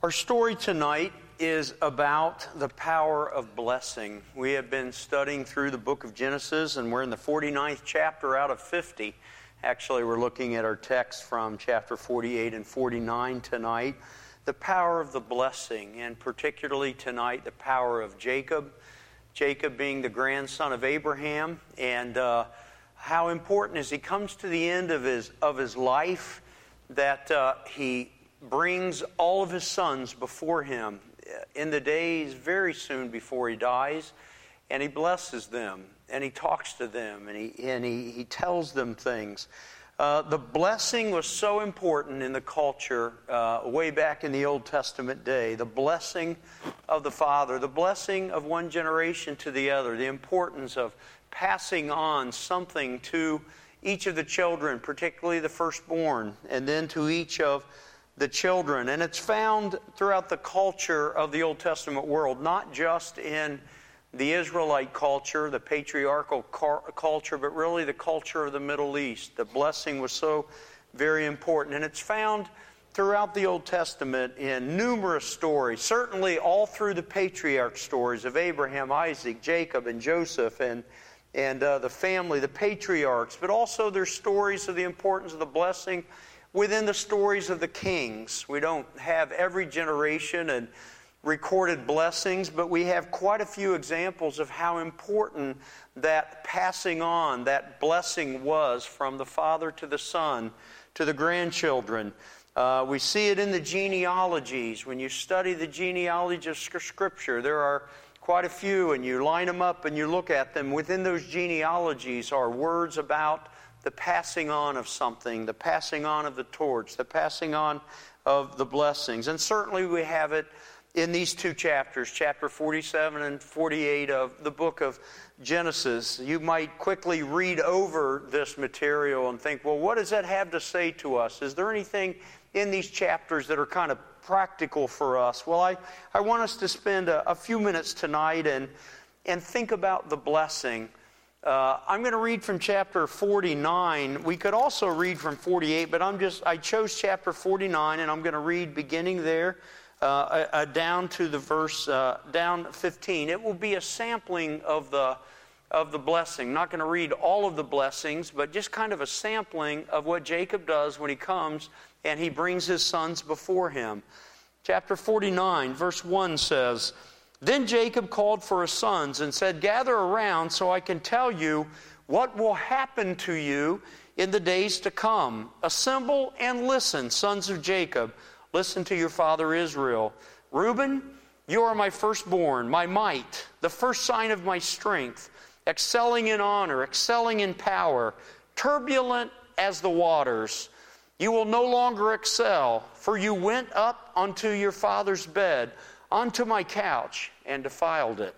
Our story tonight is about the power of blessing. We have been studying through the book of Genesis, and we're in the 49th chapter out of 50. Actually, we're looking at our text from chapter 48 and 49 tonight. The power of the blessing, and particularly tonight, the power of Jacob. Jacob being the grandson of Abraham, and how important as he comes to the end of his life that he brings all of his sons before him in the days very soon before he dies, and he blesses them, and he talks to them, and he tells them things. The blessing was so important in the culture way back in the Old Testament day. The blessing of the father, the blessing of one generation to the other, the importance of passing on something to each of the children, particularly the firstborn, and then to each of the children. And it's found throughout the culture of the Old Testament world, not just in the Israelite culture, the patriarchal culture, but really the culture of the Middle East. The blessing was so very important. And it's found throughout the Old Testament in numerous stories, certainly all through the patriarch stories of Abraham, Isaac, Jacob, and Joseph, and the family, the patriarchs. But also there's stories of the importance of the blessing within the stories of the kings. We don't have every generation and recorded blessings, but we have quite a few examples of how important that passing on, that blessing was from the father to the son to the grandchildren. We see it in the genealogies. When you study the genealogy of Scripture, there are quite a few, and you line them up and you look at them. Within those genealogies are words about the passing on of something, the passing on of the torch, the passing on of the blessings. And certainly we have it in these two chapters, chapter 47 and 48 of the book of Genesis. You might quickly read over this material and think, well, what does that have to say to us? Is there anything in these chapters that are kind of practical for us? Well, I want us to spend a few minutes tonight and think about the blessing. I'm going to read from chapter 49. We could also read from 48, but I chose chapter 49, and I'm going to read beginning there down to the verse down 15. It will be a sampling of the blessing. Not going to read all of the blessings, but just kind of a sampling of what Jacob does when he comes and he brings his sons before him. Chapter 49, verse 1 says, "Then Jacob called for his sons and said, 'Gather around so I can tell you what will happen to you in the days to come. Assemble and listen, sons of Jacob. Listen to your father Israel. Reuben, you are my firstborn, my might, the first sign of my strength, excelling in honor, excelling in power, turbulent as the waters. You will no longer excel, for you went up unto your father's bed, unto my couch, and defiled it.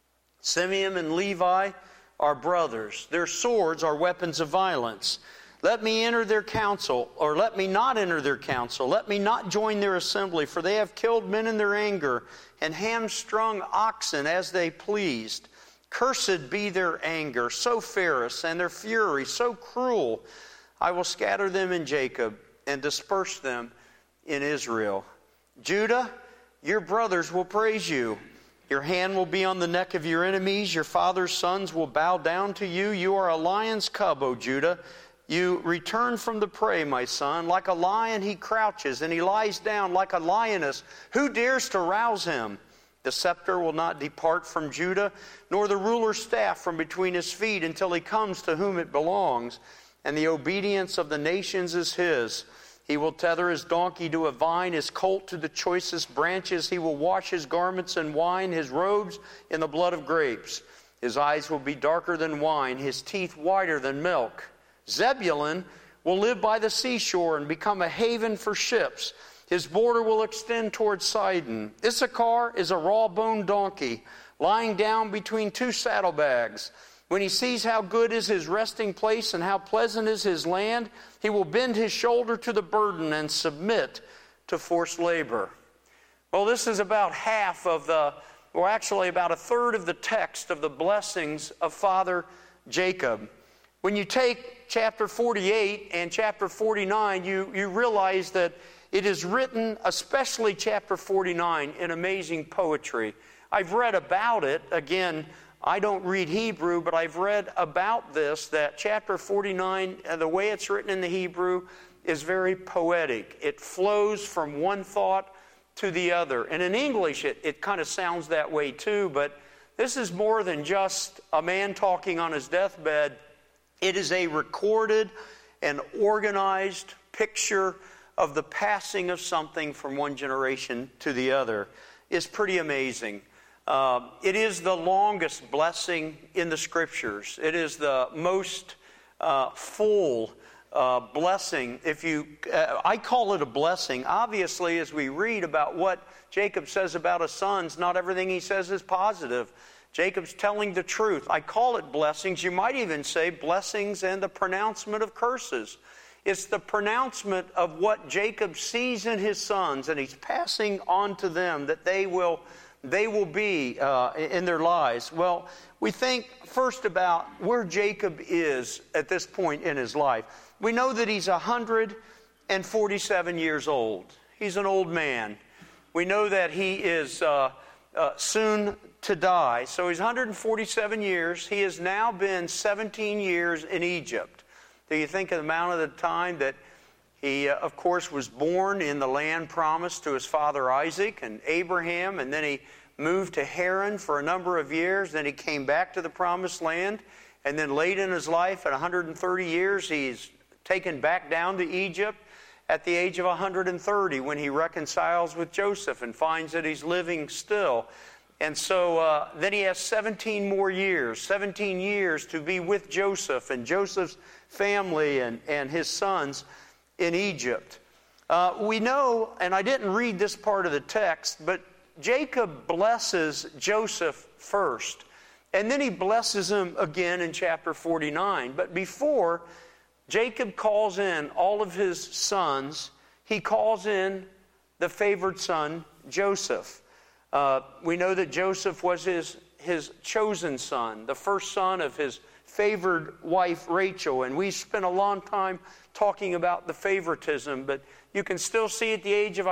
Simeon and Levi are brothers. Their swords are weapons of violence. Let me enter their council, or let me not enter their council. Let me not join their assembly, for they have killed men in their anger, and hamstrung oxen as they pleased. Cursed be their anger, so fierce, and their fury so cruel. I will scatter them in Jacob, and disperse them in Israel. Judah, your brothers will praise you. Your hand will be on the neck of your enemies. Your father's sons will bow down to you. You are a lion's cub, O Judah. You return from the prey, my son. Like a lion he crouches, and he lies down like a lioness. Who dares to rouse him? The scepter will not depart from Judah, nor the ruler's staff from between his feet, until he comes to whom it belongs. And the obedience of the nations is his. He will tether his donkey to a vine, his colt to the choicest branches. He will wash his garments in wine, his robes in the blood of grapes. His eyes will be darker than wine, his teeth whiter than milk. Zebulun will live by the seashore and become a haven for ships. His border will extend toward Sidon. Issachar is a raw-boned donkey, lying down between two saddlebags. When he sees how good is his resting place and how pleasant is his land, he will bend his shoulder to the burden and submit to forced labor. Well, this is about half of actually about a third of the text of the blessings of Father Jacob. When you take chapter 48 and chapter 49, you realize that it is written, especially chapter 49, in amazing poetry. I've read about it. Again, I don't read Hebrew, but I've read about this, that chapter 49, the way it's written in the Hebrew, is very poetic. It flows from one thought to the other. And in English, it kind of sounds that way too, but this is more than just a man talking on his deathbed. It is a recorded and organized picture of the passing of something from one generation to the other. It's pretty amazing. It is the longest blessing in the Scriptures. It is the most full blessing. I call it a blessing. Obviously, as we read about what Jacob says about his sons, not everything he says is positive. Jacob's telling the truth. I call it blessings. You might even say blessings and the pronouncement of curses. It's the pronouncement of what Jacob sees in his sons, and he's passing on to them that they will be in their lives. Well, we think first about where Jacob is at this point in his life. We know that he's 147 years old. He's an old man. We know that he is soon to die. So he's 147 years. He has now been 17 years in Egypt. Do you think of the amount of the time that he, of course, was born in the land promised to his father Isaac and Abraham, and then he moved to Haran for a number of years. Then he came back to the promised land, and then late in his life, at 130 years, he's taken back down to Egypt at the age of 130 when he reconciles with Joseph and finds that he's living still. And so then he has 17 more years, 17 years to be with Joseph and Joseph's family and his sons in Egypt. We know, and I didn't read this part of the text, but Jacob blesses Joseph first. And then he blesses him again in chapter 49. But before Jacob calls in all of his sons, he calls in the favored son, Joseph. We know that Joseph was his chosen son, the first son of his favored wife, Rachel. And we spent a long time talking about the favoritism, but you can still see at the age of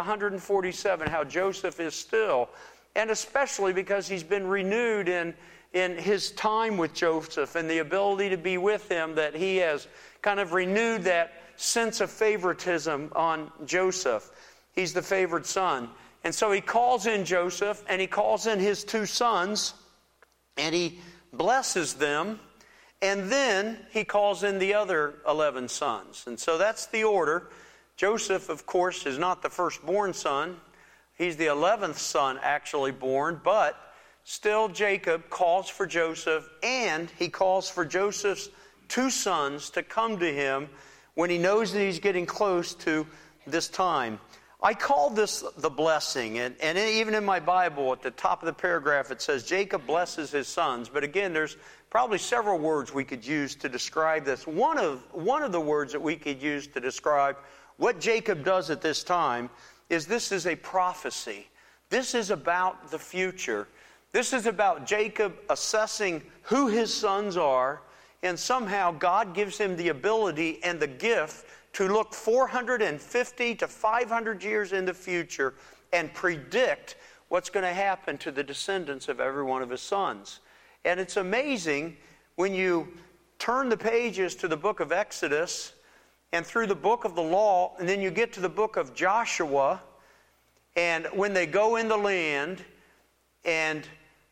147 how Joseph is still, and especially because he's been renewed in his time with Joseph and the ability to be with him, that he has kind of renewed that sense of favoritism on Joseph. He's the favored son. And so he calls in Joseph, and he calls in his two sons, and he blesses them, and then he calls in the other 11 sons. And so that's the order. Joseph, of course, is not the firstborn son. He's the 11th son actually born, but still Jacob calls for Joseph, and he calls for Joseph's two sons to come to him when he knows that he's getting close to this time. I call this the blessing, and even in my Bible, at the top of the paragraph, it says, Jacob blesses his sons. But again, there's probably several words we could use to describe this. One of the words that we could use to describe what Jacob does at this time is this is a prophecy. This is about the future. This is about Jacob assessing who his sons are, and somehow God gives him the ability and the gift to look 450 to 500 years in the future and predict what's going to happen to the descendants of every one of his sons. And it's amazing when you turn the pages to the book of Exodus and through the book of the law, and then you get to the book of Joshua, and when they go in the land, and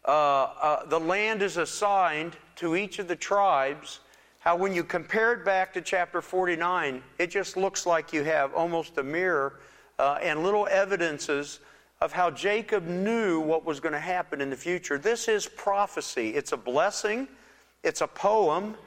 the land is assigned to each of the tribes, how when you compare it back to chapter 49, it just looks like you have almost a mirror and little evidences of how Jacob knew what was going to happen in the future. This is prophecy. It's a blessing. It's a poem.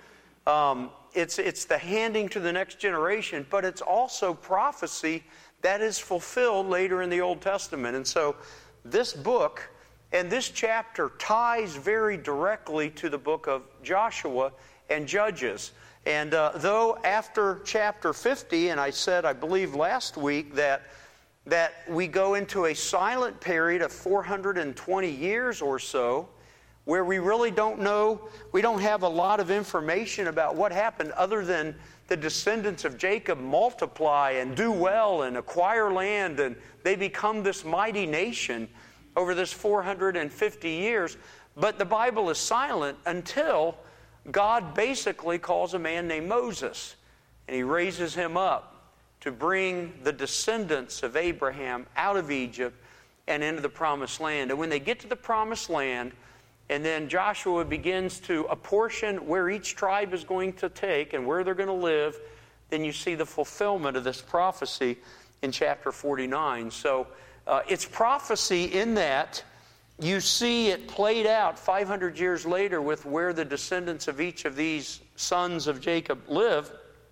It's the handing to the next generation, but it's also prophecy that is fulfilled later in the Old Testament. And so this book and this chapter ties very directly to the book of Joshua and Judges. And though after chapter 50, and I said, I believe last week, that we go into a silent period of 420 years or so, where we really don't know, we don't have a lot of information about what happened other than the descendants of Jacob multiply and do well and acquire land, and they become this mighty nation over this 450 years. But the Bible is silent until God basically calls a man named Moses, and he raises him up to bring the descendants of Abraham out of Egypt and into the Promised Land. And when they get to the Promised Land, and then Joshua begins to apportion where each tribe is going to take and where they're going to live, then you see the fulfillment of this prophecy in chapter 49. So it's prophecy in that you see it played out 500 years later with where the descendants of each of these sons of Jacob live.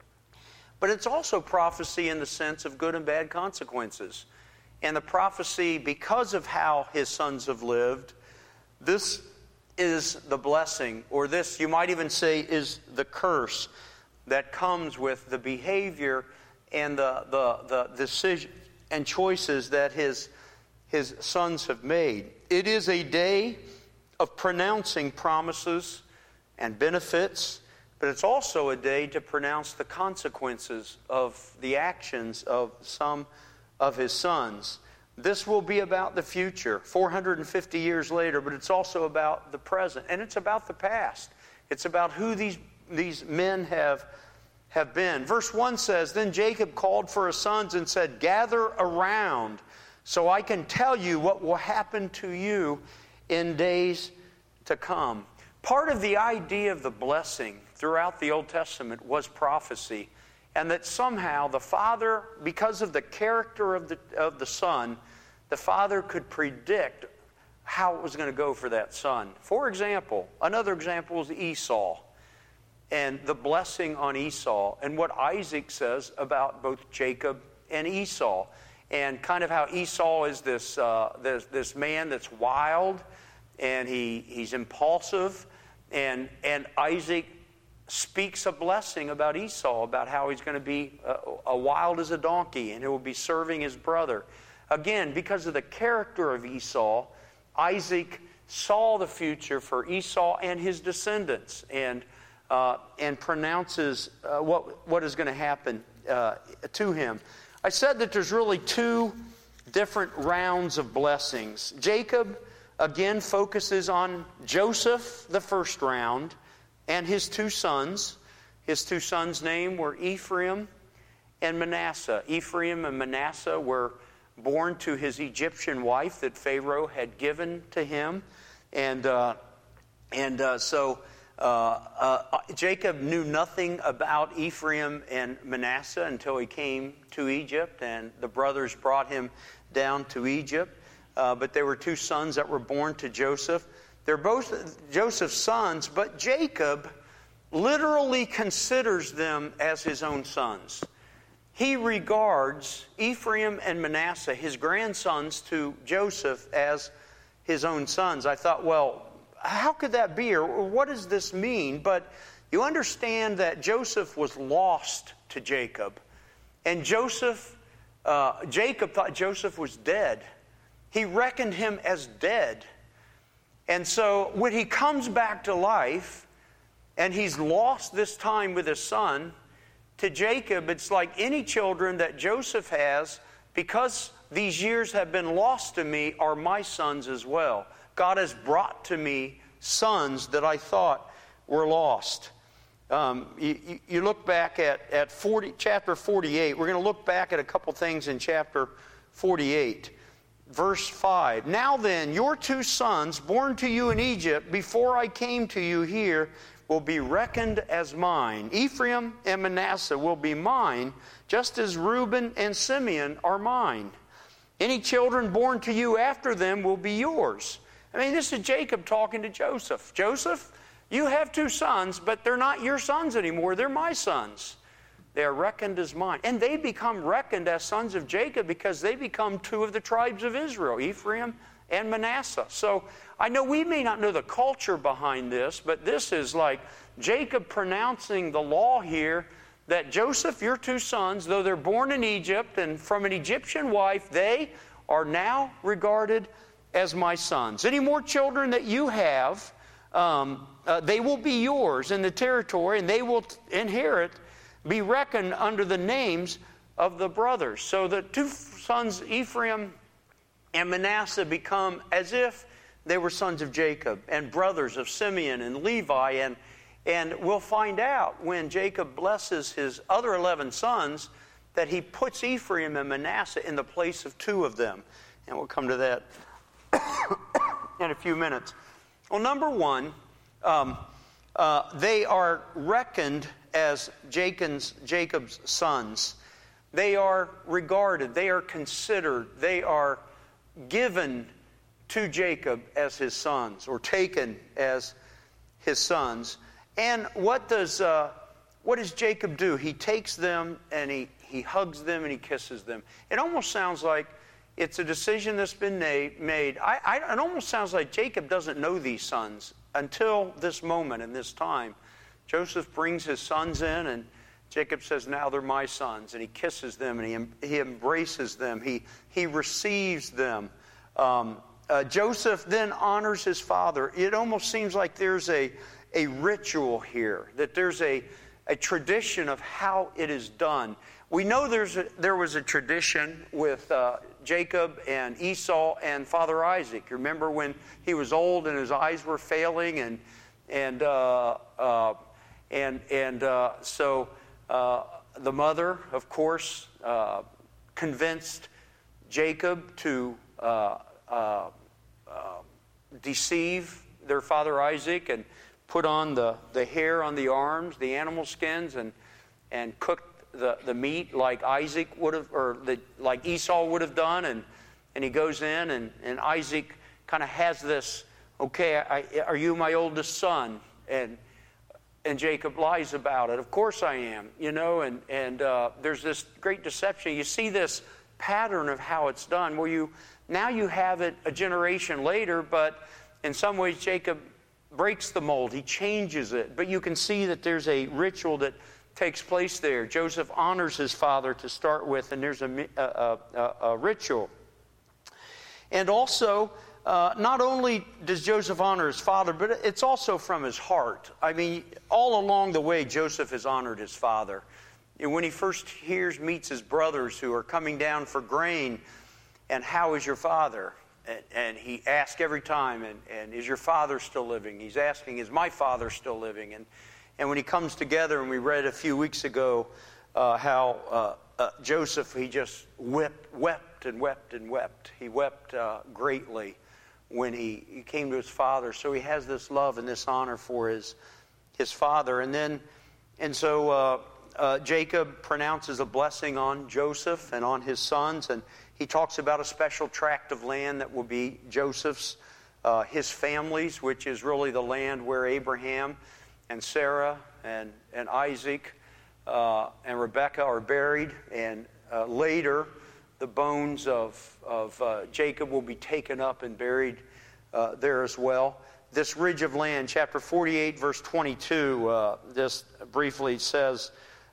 But it's also prophecy in the sense of good and bad consequences. And the prophecy, because of how his sons have lived, this is the blessing, or this, you might even say, is the curse that comes with the behavior and the decision and choices that his sons have made. It is a day of pronouncing promises and benefits, but it's also a day to pronounce the consequences of the actions of some of his sons. This will be about the future, 450 years later, but it's also about the present, and it's about the past. It's about who these men have been. Verse 1 says, "Then Jacob called for his sons and said, 'Gather around, so I can tell you what will happen to you in days to come.'" Part of the idea of the blessing throughout the Old Testament was prophecy, and that somehow the father, because of the character of the son, the father could predict how it was going to go for that son. For example, another example is Esau and the blessing on Esau and what Isaac says about both Jacob and Esau, and kind of how Esau is this man that's wild and he's impulsive, and Isaac speaks a blessing about Esau, about how he's going to be wild as a donkey and he will be serving his brother. Again, because of the character of Esau, Isaac saw the future for Esau and his descendants, and pronounces what is going to happen to him. I said that there's really two different rounds of blessings. Jacob, again, focuses on Joseph, the first round, and his two sons. His two sons' names were Ephraim and Manasseh. Ephraim and Manasseh were born to his Egyptian wife that Pharaoh had given to him. So Jacob knew nothing about Ephraim and Manasseh until he came to Egypt, and the brothers brought him down to Egypt. But they were two sons that were born to Joseph. They're both Joseph's sons, but Jacob literally considers them as his own sons. He regards Ephraim and Manasseh, his grandsons to Joseph, as his own sons. I thought, well, how could that be, or what does this mean? But you understand that Joseph was lost to Jacob, and Jacob thought Joseph was dead. He reckoned him as dead. And so when he comes back to life, and he's lost this time with his son, to Jacob, it's like any children that Joseph has, because these years have been lost to me, are my sons as well. God has brought to me sons that I thought were lost. You look back at chapter 48. We're going to look back at a couple things in chapter 48. Verse 5, "Now then, your two sons, born to you in Egypt, before I came to you here, will be reckoned as mine. Ephraim and Manasseh will be mine, just as Reuben and Simeon are mine. Any children born to you after them will be yours." I mean, this is Jacob talking to Joseph. Joseph, you have two sons, but they're not your sons anymore. They're my sons. They are reckoned as mine. And they become reckoned as sons of Jacob because they become two of the tribes of Israel, Ephraim and Manasseh. So I know we may not know the culture behind this, but this is like Jacob pronouncing the law here that Joseph, your two sons, though they're born in Egypt and from an Egyptian wife, they are now regarded as my sons. Any more children that you have They will be yours in the territory, and they will inherit, be reckoned under the names of the brothers. So the two sons, Ephraim and Manasseh, become as if they were sons of Jacob and brothers of Simeon and Levi. And we'll find out when Jacob blesses his other 11 sons that he puts Ephraim and Manasseh in the place of two of them. And we'll come to that in a few minutes. Well, number one, they are reckoned as Jacob's sons. They are regarded, they are considered, they are given to Jacob as his sons, or taken as his sons. And what does Jacob do? He takes them and he hugs them and he kisses them. It almost sounds like it's a decision that's been made. It almost sounds like Jacob doesn't know these sons until this moment and this time. Joseph brings his sons in, and Jacob says, now they're my sons. And he kisses them, and he embraces them. He receives them. Joseph then honors his father. It almost seems like there's a ritual here, that there's a tradition of how it is done. We know there was a tradition with Jacob and Esau and Father Isaac. You remember when he was old and his eyes were failing, so the mother, of course, convinced Jacob to deceive their father Isaac and put on the hair on the arms, the animal skins, and cooked the meat like Isaac would have, or like Esau would have done. And he goes in, and Isaac kind of has this, okay, are you my oldest son? And Jacob lies about it. Of course I am, and there's this great deception. You see this pattern of how it's done. Well, now you have it a generation later, but in some ways Jacob breaks the mold. He changes it. But you can see that there's a ritual that takes place there. Joseph honors his father to start with, and there's a ritual. And also, not only does Joseph honor his father, but it's also from his heart. I mean, all along the way, Joseph has honored his father. And when he first meets his brothers who are coming down for grain, and how is your father? And he asks every time, and is your father still living? He's asking, is my father still living? And when he comes together, and we read a few weeks ago how Joseph, he just wept and wept and wept. He wept greatly when he came to his father. So he has this love and this honor for his father. And so Jacob pronounces a blessing on Joseph and on his sons, and he talks about a special tract of land that will be Joseph's, his family's, which is really the land where Abraham and Sarah and Isaac and Rebekah are buried. And later, the bones of Jacob will be taken up and buried there as well. This ridge of land, chapter 48, verse 22, this briefly says,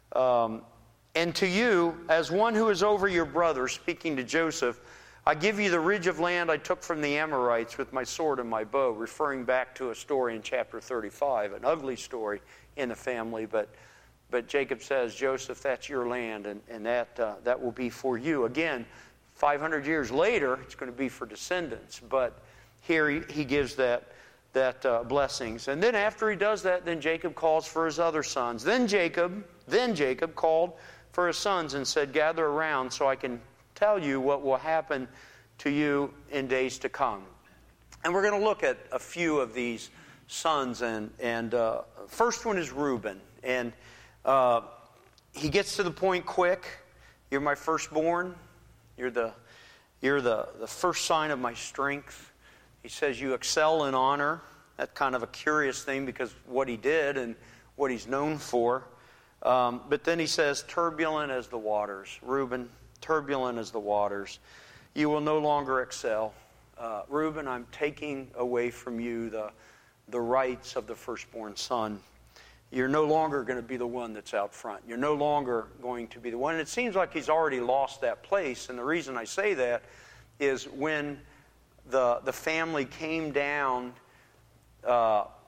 and to you, as one who is over your brother, speaking to Joseph, I give you the ridge of land I took from the Amorites with my sword and my bow, referring back to a story in chapter 35, an ugly story in the family. But Jacob says, Joseph, that's your land, and that will be for you. Again, 500 years later, it's going to be for descendants. But here he gives that blessings. And then after he does that, then Jacob calls for his other sons. Then Jacob called for his sons and said, gather around so I can tell you what will happen to you in days to come. And we're going to look at a few of these sons. And first one is Reuben. And he gets to the point quick. You're my firstborn. You're the first sign of my strength. He says you excel in honor. That's kind of a curious thing because what he did and what he's known for. But then he says, turbulent as the waters. Reuben, turbulent as the waters. You will no longer excel. Reuben, I'm taking away from you the rights of the firstborn son. You're no longer going to be the one that's out front. You're no longer going to be the one. And it seems like he's already lost that place. And the reason I say that is when the family came down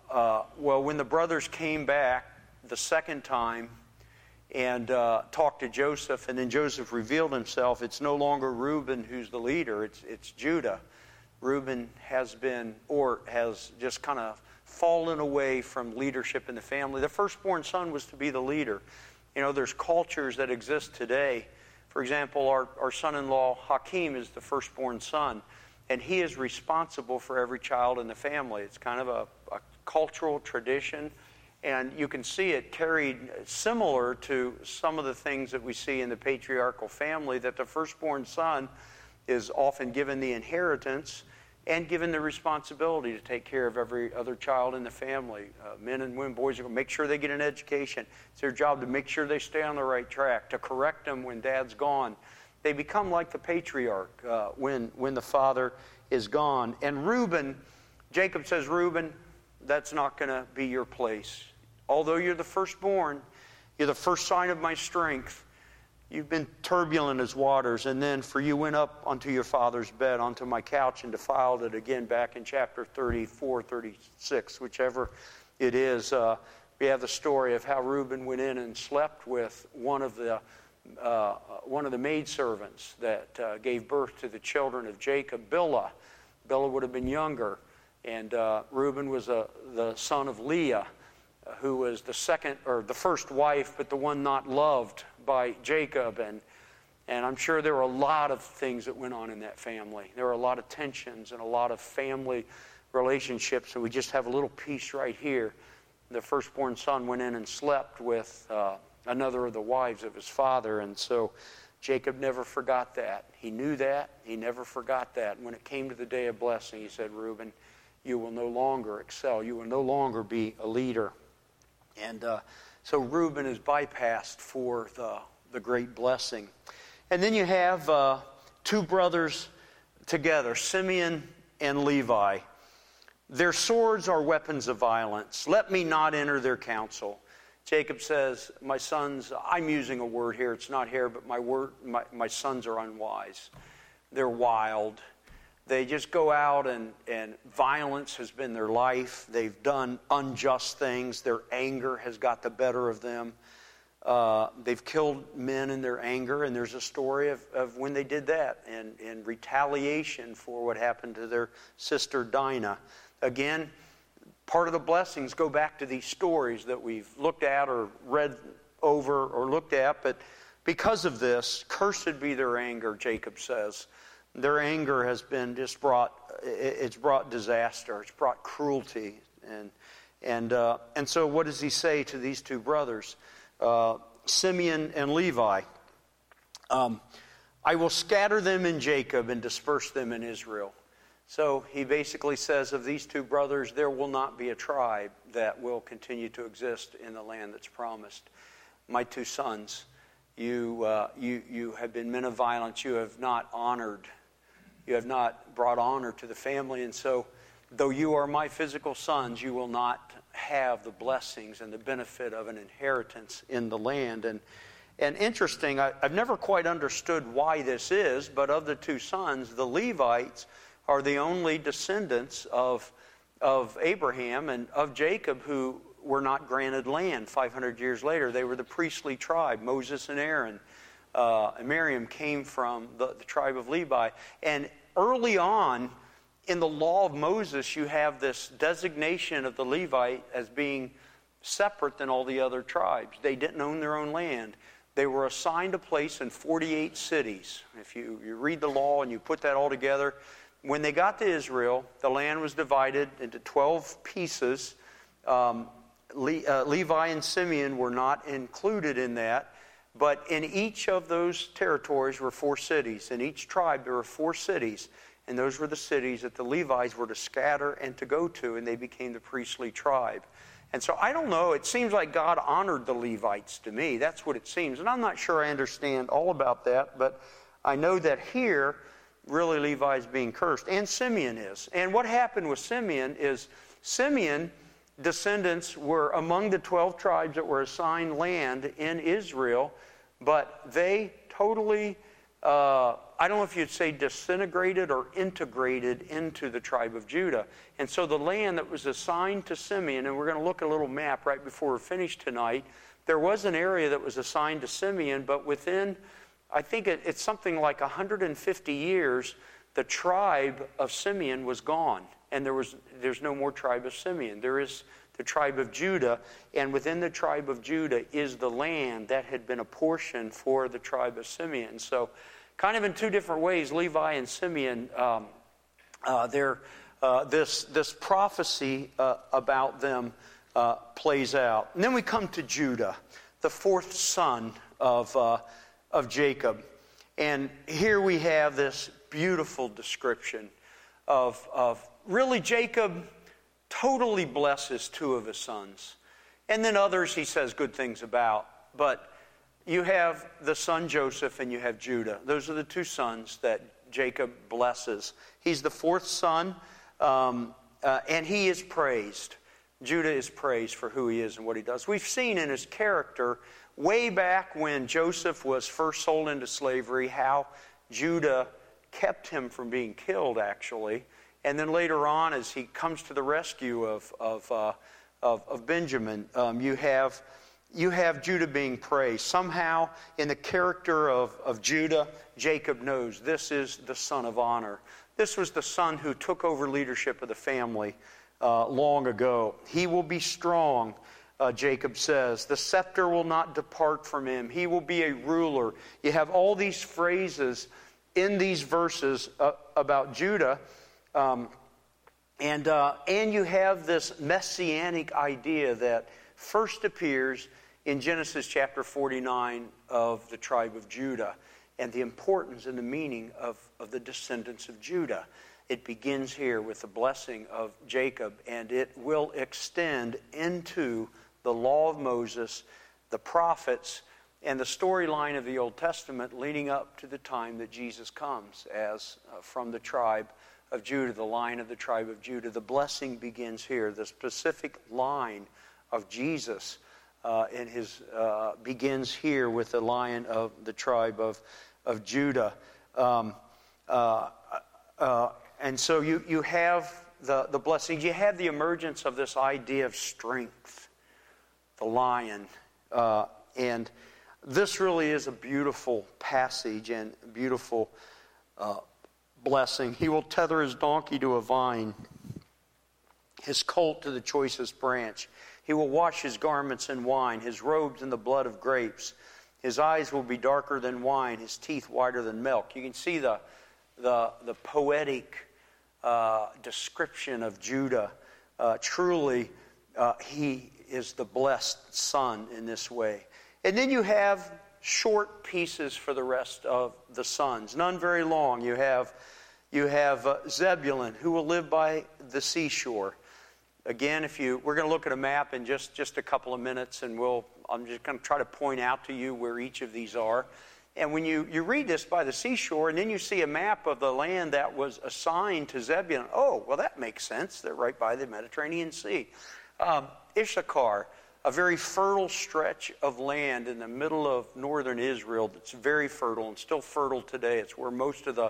well, when the brothers came back the second time and talked to Joseph, and then Joseph revealed himself, it's no longer Reuben who's the leader, it's Judah. Reuben has just kind of fallen away from leadership in the family. The firstborn son was to be the leader. You know, there's cultures that exist today. For example, our son-in-law Hakeem is the firstborn son, and he is responsible for every child in the family. It's kind of a cultural tradition, and you can see it carried similar to some of the things that we see in the patriarchal family, that the firstborn son is often given the inheritance and given the responsibility to take care of every other child in the family. Men and women, boys, are going to make sure they get an education. It's their job to make sure they stay on the right track, to correct them when dad's gone. They become like the patriarch when the father is gone. And Reuben, Jacob says, Reuben, that's not going to be your place. Although you're the firstborn, you're the first sign of my strength. You've been turbulent as waters, and then for you went up onto your father's bed, onto my couch, and defiled it again, back in chapter 34, 36, whichever it is. We have the story of how Reuben went in and slept with one of the maidservants that gave birth to the children of Jacob, Bilhah. Bilhah would have been younger, and Reuben was the son of Leah, who was the first wife, but the one not loved by Jacob. And I'm sure there were a lot of things that went on in that family. There were a lot of tensions and a lot of family relationships, and we just have a little piece right here. The firstborn son went in and slept with another of the wives of his father, and so Jacob never forgot that. He knew that. He never forgot that. When it came to the day of blessing, he said, Reuben, you will no longer excel. You will no longer be a leader. And so Reuben is bypassed for the great blessing. And then you have two brothers together, Simeon and Levi. Their swords are weapons of violence. Let me not enter their counsel. Jacob says, my sons, I'm using a word here, it's not here, but my sons are unwise. They're wild. They just go out and violence has been their life. They've done unjust things. Their anger has got the better of them. They've killed men in their anger, and there's a story of when they did that in retaliation for what happened to their sister Dinah. Again, part of the blessings go back to these stories that we've looked at or read over or looked at, but because of this, cursed be their anger, Jacob says. Their anger has been just brought disaster. It's brought cruelty. And so what does he say to these two brothers, Simeon and Levi? I will scatter them in Jacob and disperse them in Israel. So he basically says of these two brothers, there will not be a tribe that will continue to exist in the land that's promised. My two sons, you have been men of violence. You have not honored. You have not brought honor to the family. And so, though you are my physical sons, you will not have the blessings and the benefit of an inheritance in the land. And interesting, I've never quite understood why this is, but of the two sons, the Levites are the only descendants of Abraham and of Jacob who were not granted land 500 years later. They were the priestly tribe, Moses and Aaron. And Miriam came from the tribe of Levi. And early on in the law of Moses, you have this designation of the Levite as being separate than all the other tribes. They didn't own their own land. They were assigned a place in 48 cities. If you read the law and you put that all together, when they got to Israel, the land was divided into 12 pieces. Levi and Simeon were not included in that. But in each of those territories were 4 cities. In each tribe there were 4 cities. And those were the cities that the Levites were to scatter and to go to, and they became the priestly tribe. And so I don't know, it seems like God honored the Levites to me. That's what it seems. And I'm not sure I understand all about that, but I know that here, really Levi is being cursed. And Simeon is. And what happened with Simeon is Simeon descendants were among the 12 tribes that were assigned land in Israel, but they totally I don't know if you'd say disintegrated or integrated into the tribe of Judah. And so the land that was assigned to Simeon, and we're going to look at a little map right before we're finished tonight, there was an area that was assigned to Simeon, but within, I think it's something like 150 years, the tribe of Simeon was gone. And there's no more tribe of Simeon. There is the tribe of Judah, and within the tribe of Judah is the land that had been apportioned for the tribe of Simeon. So kind of in two different ways, Levi and Simeon, this prophecy about them plays out. And then we come to Judah, the fourth son of Jacob. And here we have this beautiful description of really Jacob totally blesses two of his sons. And then others he says good things about. But you have the son Joseph and you have Judah. Those are the two sons that Jacob blesses. He's the fourth son, and he is praised. Judah is praised for who he is and what he does. We've seen in his character, way back when Joseph was first sold into slavery, how Judah kept him from being killed, actually. And then later on, as he comes to the rescue of Benjamin, you have Judah being praised. Somehow, in the character of Judah, Jacob knows this is the son of honor. This was the son who took over leadership of the family long ago. He will be strong, Jacob says. The scepter will not depart from him. He will be a ruler. You have all these phrases in these verses about Judah. And you have this messianic idea that first appears in Genesis chapter 49 of the tribe of Judah, and the importance and the meaning of the descendants of Judah. It begins here with the blessing of Jacob, and it will extend into the law of Moses, the prophets, and the storyline of the Old Testament leading up to the time that Jesus comes as from the tribe of Judah, the line of the tribe of Judah. The blessing begins here. The specific line of Jesus begins here with the lion of the tribe of Judah. And so you have the blessings. You have the emergence of this idea of strength, the lion. And this really is a beautiful passage and beautiful blessing. He will tether his donkey to a vine, his colt to the choicest branch. He will wash his garments in wine, his robes in the blood of grapes. His eyes will be darker than wine, his teeth whiter than milk. You can see the poetic description of Judah. Truly, he is the blessed son in this way. And then you have short pieces for the rest of the sons, none very long. You have Zebulun, who will live by the seashore. Again, we're going to look at a map in just a couple of minutes, and I'm just going to try to point out to you where each of these are. And when you read this by the seashore, and then you see a map of the land that was assigned to Zebulun, oh, well, that makes sense. They're right by the Mediterranean Sea. Issachar, a very fertile stretch of land in the middle of northern Israel that's very fertile and still fertile today. It's where most of the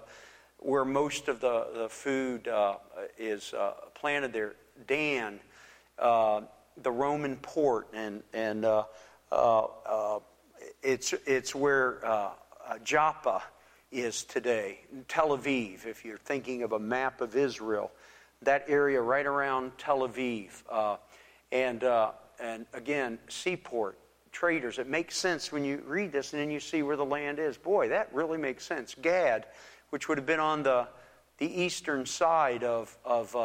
food is planted there. Dan, the Roman port, and it's where Joppa is today. Tel Aviv, if you're thinking of a map of Israel, that area right around Tel Aviv, and again, seaport, traders. It makes sense when you read this and then you see where the land is. Boy, that really makes sense. Gad, which would have been on the eastern side of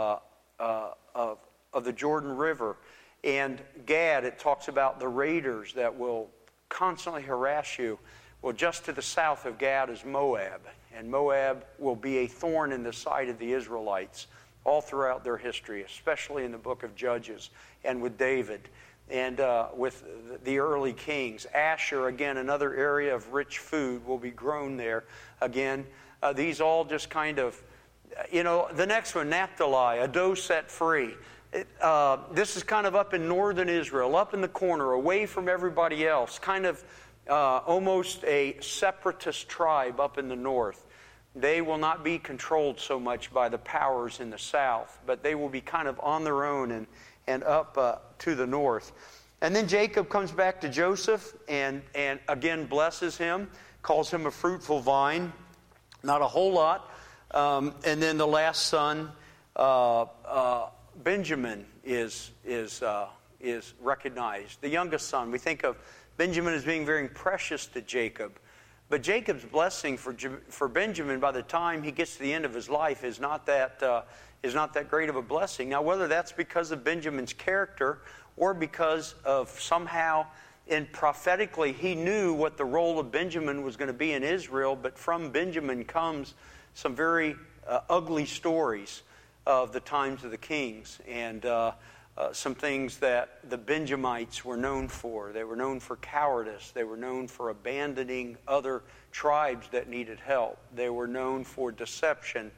the Jordan River. And Gad, it talks about the raiders that will constantly harass you. Well, just to the south of Gad is Moab. And Moab will be a thorn in the side of the Israelites all throughout their history, especially in the book of Judges and with David and with the early kings. Asher, again, another area of rich food will be grown there. Again, these all just kind of, the next one, Naphtali, a doe set free. This is kind of up in northern Israel, up in the corner, away from everybody else, kind of almost a separatist tribe up in the north. They will not be controlled so much by the powers in the south, but they will be kind of on their own and up to the north. And then Jacob comes back to Joseph and again blesses him, calls him a fruitful vine. Not a whole lot. And then the last son, Benjamin, is recognized. The youngest son. We think of Benjamin as being very precious to Jacob. But Jacob's blessing for Benjamin by the time he gets to the end of his life is not that great of a blessing. Now, whether that's because of Benjamin's character or because of somehow prophetically he knew what the role of Benjamin was going to be in Israel, but from Benjamin comes some very ugly stories of the times of the kings and some things that the Benjamites were known for. They were known for cowardice. They were known for abandoning other tribes that needed help. They were known for deception.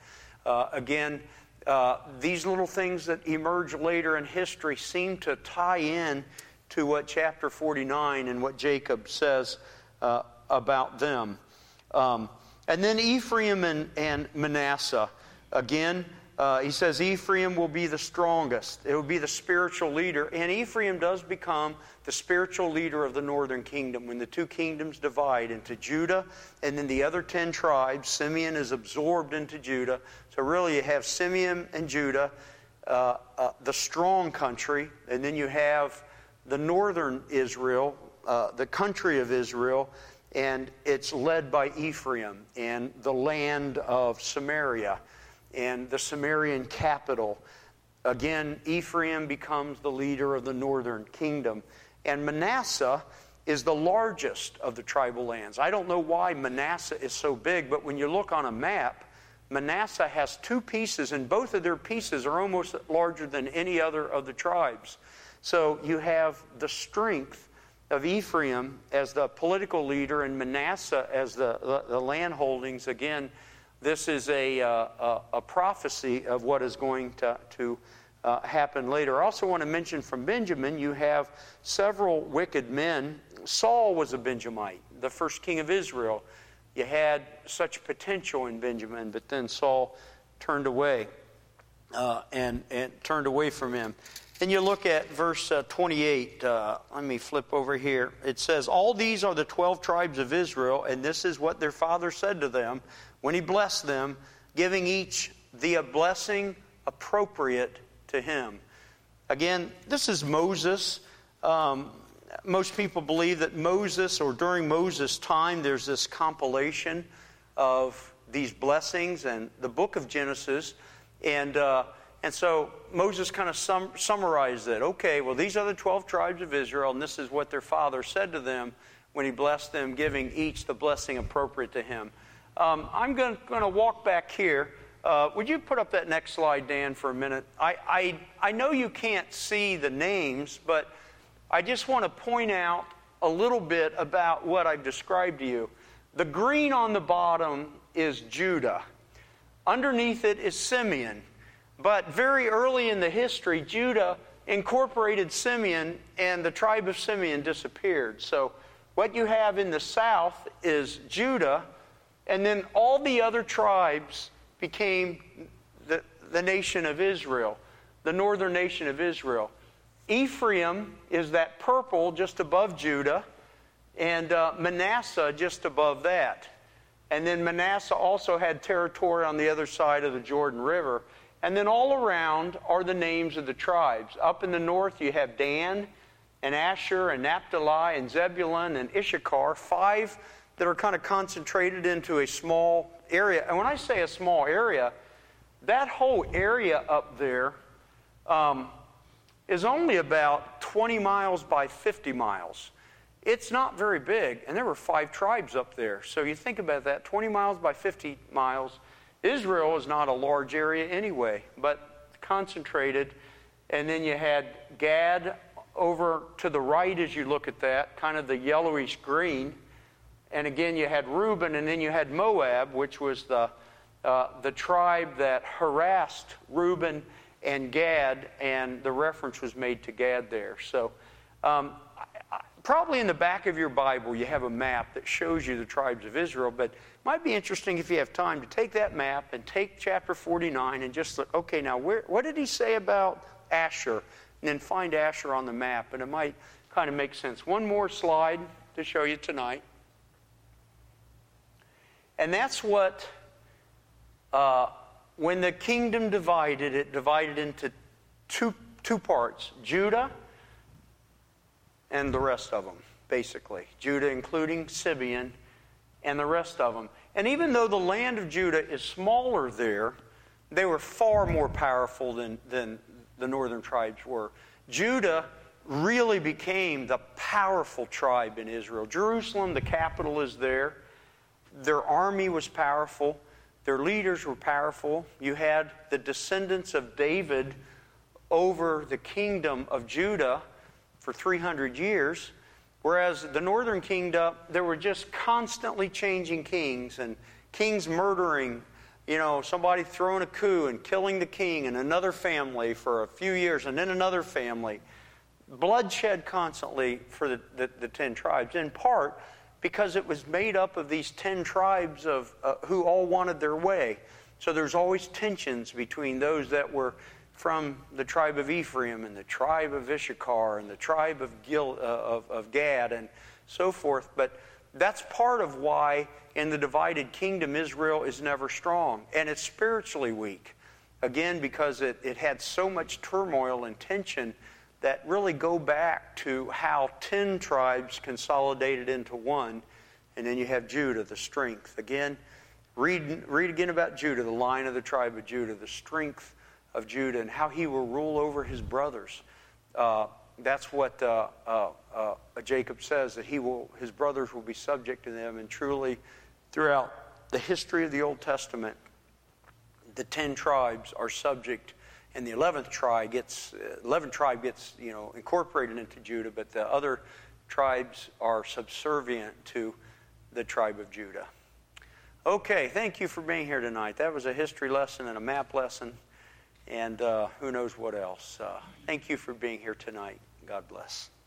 These little things that emerge later in history seem to tie in to what chapter 49 and what Jacob says about them. And then Ephraim and Manasseh. Again, he says Ephraim will be the strongest. It will be the spiritual leader. And Ephraim does become the spiritual leader of the northern kingdom when the two kingdoms divide into Judah and then the other 10 tribes. Simeon is absorbed into Judah. So really you have Simeon and Judah, the strong country, and then you have the northern Israel, the country of Israel, and it's led by Ephraim and the land of Samaria and the Sumerian capital. Again, Ephraim becomes the leader of the northern kingdom. And Manasseh is the largest of the tribal lands. I don't know why Manasseh is so big, but when you look on a map, Manasseh has 2 pieces, and both of their pieces are almost larger than any other of the tribes. So you have the strength of Ephraim as the political leader and Manasseh as the land holdings. Again, this is a prophecy of what is going to happen later. I also want to mention from Benjamin, you have several wicked men. Saul was a Benjamite, the first king of Israel. You had such potential in Benjamin, but then Saul turned away and turned away from him. And you look at verse 28. Let me flip over here. It says, all these are the 12 tribes of Israel, and this is what their father said to them when he blessed them, giving each the blessing appropriate to him. Again, this is Moses. Most people believe that Moses, or during Moses' time, there's this compilation of these blessings and the book of Genesis. And so Moses kind of summarized it. Okay, well, these are the 12 tribes of Israel, and this is what their father said to them when he blessed them, giving each the blessing appropriate to him. I'm going to walk back here. Would you put up that next slide, Dan, for a minute? I know you can't see the names, but I just want to point out a little bit about what I've described to you. The green on the bottom is Judah. Underneath it is Simeon. But very early in the history, Judah incorporated Simeon, and the tribe of Simeon disappeared. So what you have in the south is Judah, and then all the other tribes became the nation of Israel, the northern nation of Israel. Ephraim is that purple just above Judah, and Manasseh just above that. And then Manasseh also had territory on the other side of the Jordan River. And then all around are the names of the tribes. Up in the north you have Dan and Asher and Naphtali and Zebulun and Issachar, 5 that are kind of concentrated into a small area. And when I say a small area, that whole area up there is only about 20 miles by 50 miles. It's not very big, and there were 5 tribes up there. So you think about that, 20 miles by 50 miles. Israel is not a large area anyway, but concentrated. And then you had Gad over to the right as you look at that, kind of the yellowish green. And again, you had Reuben, and then you had Moab, which was the tribe that harassed Reuben and Gad, and the reference was made to Gad there. So Probably in the back of your Bible you have a map that shows you the tribes of Israel, but it might be interesting if you have time to take that map and take chapter 49 and just look, okay, now what did he say about Asher? And then find Asher on the map, and it might kind of make sense. One more slide to show you tonight. And that's what, when the kingdom divided, it divided into two parts. Judah and the rest of them, basically. Judah including Simeon and the rest of them. And even though the land of Judah is smaller there, they were far more powerful than the northern tribes were. Judah really became the powerful tribe in Israel. Jerusalem, the capital, is there. Their army was powerful. Their leaders were powerful. You had the descendants of David over the kingdom of Judah for 300 years, whereas the northern kingdom, there were just constantly changing kings, and kings murdering, somebody throwing a coup and killing the king and another family for a few years, and then another family. Bloodshed constantly for the 10 tribes, in part because it was made up of these 10 tribes of who all wanted their way. So there's always tensions between those that were from the tribe of Ephraim and the tribe of Issachar and the tribe of Gad and so forth. But that's part of why in the divided kingdom Israel is never strong. And it's spiritually weak. Again, because it had so much turmoil and tension that really go back to how 10 tribes consolidated into one. And then you have Judah, the strength. Again, read again about Judah, the line of the tribe of Judah, the strength of Judah, and how he will rule over his brothers. That's what Jacob says, that his brothers will be subject to them. And truly, throughout the history of the Old Testament, the 10 tribes are subject, and the 11th tribe gets incorporated into Judah, but the other tribes are subservient to the tribe of Judah. Okay, thank you for being here tonight. That was a history lesson and a map lesson, and who knows what else. Thank you for being here tonight. God bless.